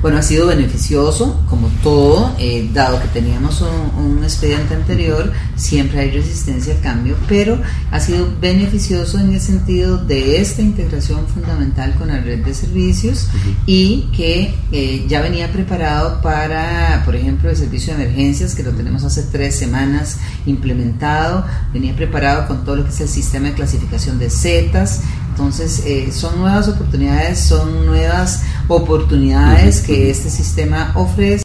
Bueno, ha sido beneficioso, como todo, dado que teníamos un expediente anterior, siempre hay resistencia al cambio, pero ha sido beneficioso en el sentido de esta integración fundamental con la red de servicios y que ya venía preparado para, por ejemplo, el servicio de emergencias, que lo tenemos hace 3 semanas implementado, venía preparado con todo lo que es el sistema de clasificación de zetas. Entonces son nuevas oportunidades que este sistema ofrece.